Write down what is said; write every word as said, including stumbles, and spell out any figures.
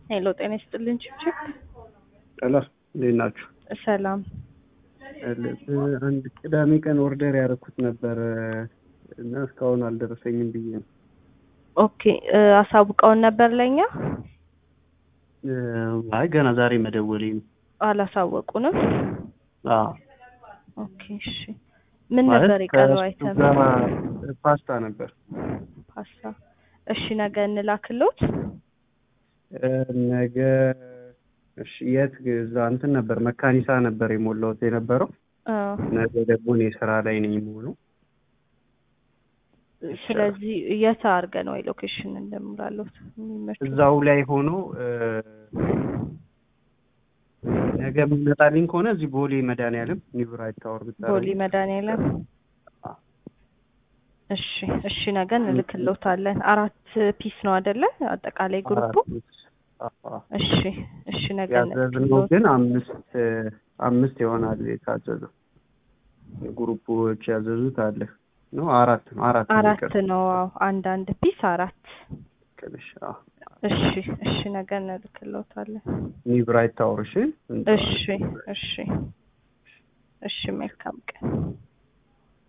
ሄሎ ጤና ይስጥልኝ ችብችብ አላ እንዴት ናችሁ? ሰላም። አንድ ቅዳሜ ቀን ኦርደር ያደረኩት ነበር እና እስካሁን አልደረሰኝም ብዬ ነው። ኦኬ አሳውቀውን ነበር ለኛ? አይ ገና ዛሬ መደወሌ ነው። አላሳወቁንም? አዎ። ኦኬ እሺ። ምን ነበር የቀረው አይተም? ፓስታ ነበር። ፓስታ። እሺ ነገ እንላክሎት? ነገ እሺ የት እዛ እንትን ነበር መካኒሳ ነበር የሞላሁት የነበረው። አዎ። ነገ ደግሞ እኔ ስራ ላይ ነኝ የምውለው። ስለዚህ የት አድርገን ነው ሎኬሽን እንደምላሎት? እዛው ላይ ሆኖ ነገ የሚመጣልኝ ከሆነ እዚህ ቦሌ መድኃኒዓለም ኒው ራይት ታወር ብታረጉ። ቦሌ መድኃኒዓለም። እሺ እሺ ነገ እንልክሎታለን። አራት ፒስ ነው አይደለ? አጠቃላይ ግሩፑ። እሺ እሺ ነገ ያዘዝነው ግን አምስት አምስት ይሆናል የታዘዘው። ግሩፖች ያዘዙት አለ ነው አራት ነው አራት አራት ነው። አዎ አንድ አንድ ፒስ አራት። ከልሽ አዎ። እሺ እሺ ነገ እንልክሎታለን። ኒው ራይት ታወር። እሺ እሺ እሺ እሺ መልካም ቀን።